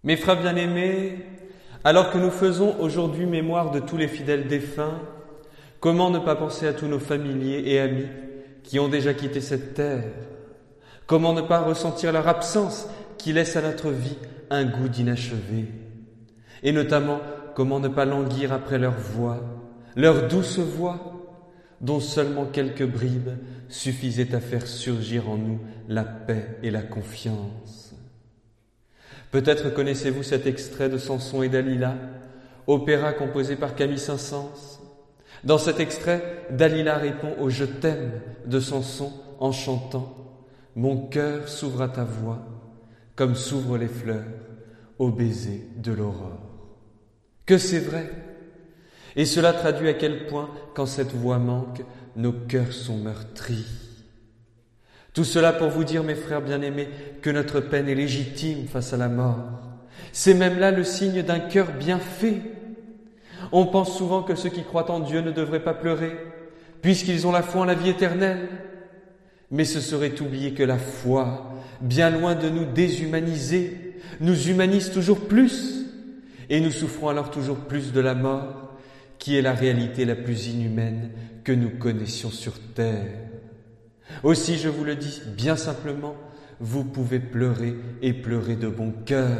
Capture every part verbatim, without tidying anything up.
Mes frères bien-aimés, alors que nous faisons aujourd'hui mémoire de tous les fidèles défunts, comment ne pas penser à tous nos familiers et amis qui ont déjà quitté cette terre? Comment ne pas ressentir leur absence qui laisse à notre vie un goût d'inachevé? Et notamment, comment ne pas languir après leur voix, leur douce voix, dont seulement quelques bribes suffisaient à faire surgir en nous la paix et la confiance. Peut-être connaissez-vous cet extrait de Samson et Dalila, opéra composé par Camille Saint-Saëns. Dans cet extrait, Dalila répond au « je t'aime » de Samson en chantant « Mon cœur s'ouvre à ta voix, comme s'ouvrent les fleurs au baiser de l'aurore. » Que c'est vrai! Et cela traduit à quel point, quand cette voix manque, nos cœurs sont meurtris. Tout cela pour vous dire, mes frères bien-aimés, que notre peine est légitime face à la mort. C'est même là le signe d'un cœur bien fait. On pense souvent que ceux qui croient en Dieu ne devraient pas pleurer, puisqu'ils ont la foi en la vie éternelle. Mais ce serait oublier que la foi, bien loin de nous déshumaniser, nous humanise toujours plus, et nous souffrons alors toujours plus de la mort, qui est la réalité la plus inhumaine que nous connaissions sur terre. Aussi, je vous le dis bien simplement, vous pouvez pleurer et pleurer de bon cœur.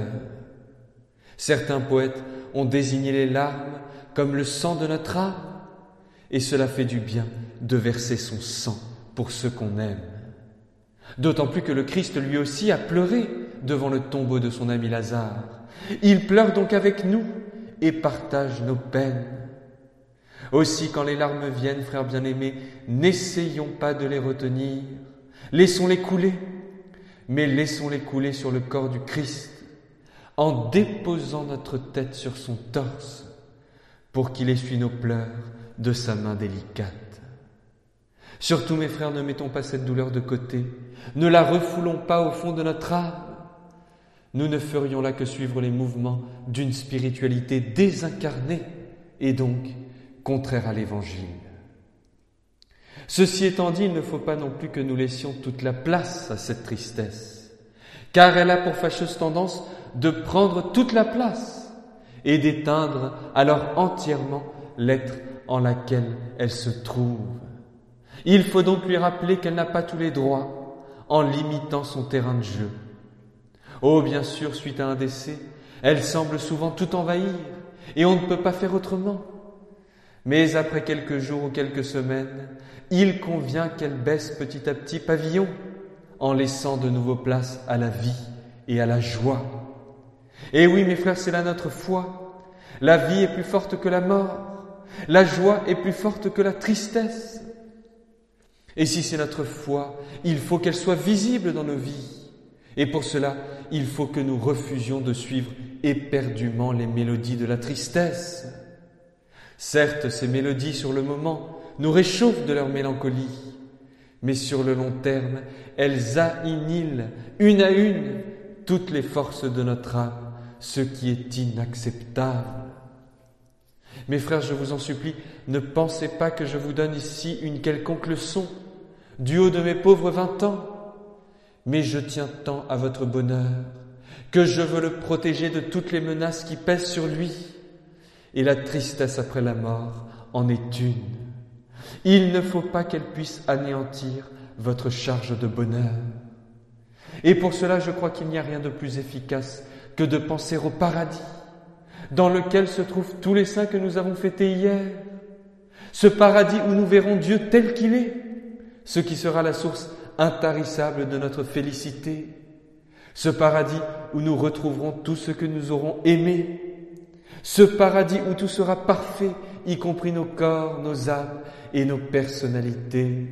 Certains poètes ont désigné les larmes comme le sang de notre âme, et cela fait du bien de verser son sang pour ceux qu'on aime. D'autant plus que le Christ lui aussi a pleuré devant le tombeau de son ami Lazare. Il pleure donc avec nous et partage nos peines. Aussi, quand les larmes viennent, frères bien-aimés, n'essayons pas de les retenir, laissons-les couler, mais laissons-les couler sur le corps du Christ, en déposant notre tête sur son torse, pour qu'il essuie nos pleurs de sa main délicate. Surtout, mes frères, ne mettons pas cette douleur de côté, ne la refoulons pas au fond de notre âme. Nous ne ferions là que suivre les mouvements d'une spiritualité désincarnée, et donc contraire à l'Évangile. Ceci étant dit, il ne faut pas non plus que nous laissions toute la place à cette tristesse, car elle a pour fâcheuse tendance de prendre toute la place et d'éteindre alors entièrement l'être en laquelle elle se trouve. Il faut donc lui rappeler qu'elle n'a pas tous les droits en limitant son terrain de jeu. Oh, bien sûr, suite à un décès, elle semble souvent tout envahir et on ne peut pas faire autrement. Mais après quelques jours ou quelques semaines, il convient qu'elle baisse petit à petit pavillon en laissant de nouveau place à la vie et à la joie. Et oui, mes frères, c'est là notre foi. La vie est plus forte que la mort. La joie est plus forte que la tristesse. Et si c'est notre foi, il faut qu'elle soit visible dans nos vies. Et pour cela, il faut que nous refusions de suivre éperdument les mélodies de la tristesse. Certes, ces mélodies sur le moment nous réchauffent de leur mélancolie, mais sur le long terme, elles annihilent une à une toutes les forces de notre âme, ce qui est inacceptable. Mes frères, je vous en supplie, ne pensez pas que je vous donne ici une quelconque leçon du haut de mes pauvres vingt ans, mais je tiens tant à votre bonheur que je veux le protéger de toutes les menaces qui pèsent sur lui. Et la tristesse après la mort en est une. Il ne faut pas qu'elle puisse anéantir votre charge de bonheur. Et pour cela, je crois qu'il n'y a rien de plus efficace que de penser au paradis, dans lequel se trouvent tous les saints que nous avons fêtés hier. Ce paradis où nous verrons Dieu tel qu'il est, ce qui sera la source intarissable de notre félicité. Ce paradis où nous retrouverons tout ce que nous aurons aimé. Ce paradis où tout sera parfait, y compris nos corps, nos âmes et nos personnalités.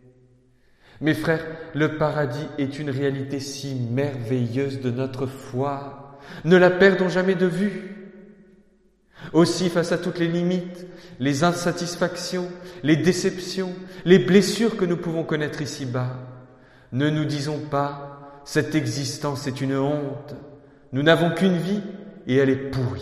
Mes frères, le paradis est une réalité si merveilleuse de notre foi. Ne la perdons jamais de vue. Aussi, face à toutes les limites, les insatisfactions, les déceptions, les blessures que nous pouvons connaître ici-bas, ne nous disons pas « cette existence est une honte, nous n'avons qu'une vie et elle est pourrie ».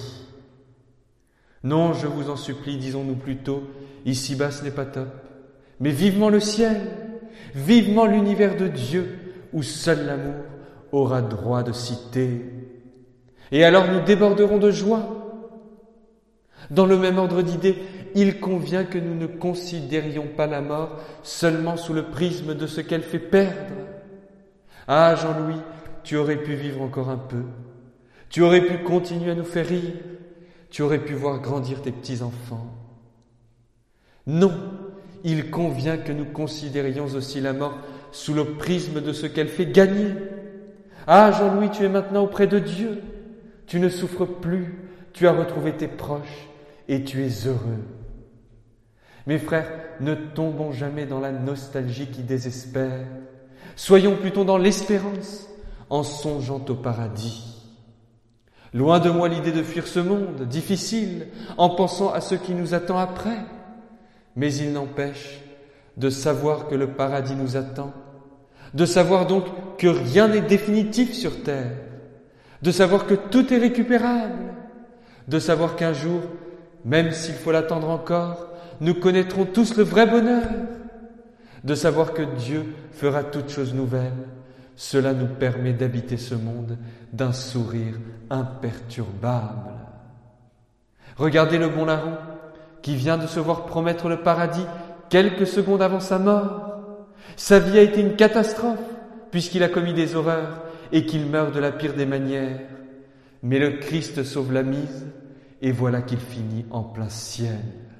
Non, je vous en supplie, disons-nous plutôt, ici-bas ce n'est pas top, mais vivement le ciel, vivement l'univers de Dieu, où seul l'amour aura droit de cité. Et alors nous déborderons de joie. Dans le même ordre d'idées, il convient que nous ne considérions pas la mort seulement sous le prisme de ce qu'elle fait perdre. Ah, Jean-Louis, tu aurais pu vivre encore un peu. Tu aurais pu continuer à nous faire rire. Tu aurais pu voir grandir tes petits-enfants. Non, il convient que nous considérions aussi la mort sous le prisme de ce qu'elle fait gagner. Ah, Jean-Louis, tu es maintenant auprès de Dieu. Tu ne souffres plus, tu as retrouvé tes proches et tu es heureux. Mes frères, ne tombons jamais dans la nostalgie qui désespère. Soyons plutôt dans l'espérance, en songeant au paradis. Loin de moi l'idée de fuir ce monde difficile, en pensant à ce qui nous attend après. Mais il n'empêche de savoir que le paradis nous attend, de savoir donc que rien n'est définitif sur terre, de savoir que tout est récupérable, de savoir qu'un jour, même s'il faut l'attendre encore, nous connaîtrons tous le vrai bonheur, de savoir que Dieu fera toutes choses nouvelles. Cela nous permet d'habiter ce monde d'un sourire imperturbable. Regardez le bon larron qui vient de se voir promettre le paradis quelques secondes avant sa mort. Sa vie a été une catastrophe puisqu'il a commis des horreurs et qu'il meurt de la pire des manières. Mais le Christ sauve la mise et voilà qu'il finit en plein ciel.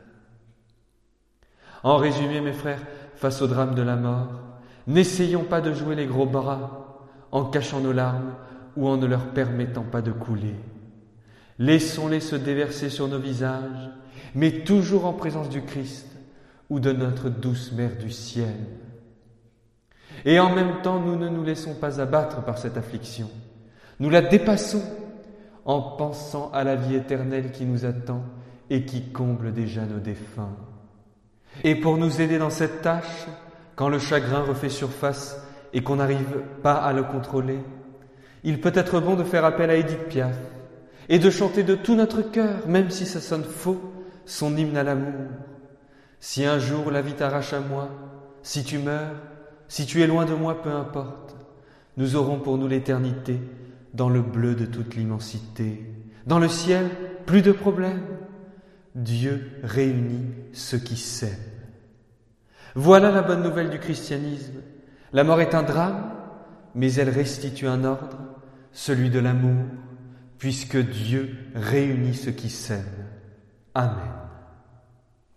En résumé, mes frères, face au drame de la mort, n'essayons pas de jouer les gros bras en cachant nos larmes ou en ne leur permettant pas de couler. Laissons-les se déverser sur nos visages, mais toujours en présence du Christ ou de notre douce Mère du ciel. Et en même temps, nous ne nous laissons pas abattre par cette affliction. Nous la dépassons en pensant à la vie éternelle qui nous attend et qui comble déjà nos défunts. Et pour nous aider dans cette tâche, quand le chagrin refait surface et qu'on n'arrive pas à le contrôler, il peut être bon de faire appel à Édith Piaf et de chanter de tout notre cœur, même si ça sonne faux, son hymne à l'amour. Si un jour la vie t'arrache à moi, si tu meurs, si tu es loin de moi, peu importe, nous aurons pour nous l'éternité dans le bleu de toute l'immensité. Dans le ciel, plus de problèmes. Dieu réunit ceux qui s'aiment. Voilà la bonne nouvelle du christianisme. La mort est un drame, mais elle restitue un ordre, celui de l'amour, puisque Dieu réunit ceux qui s'aiment. Amen.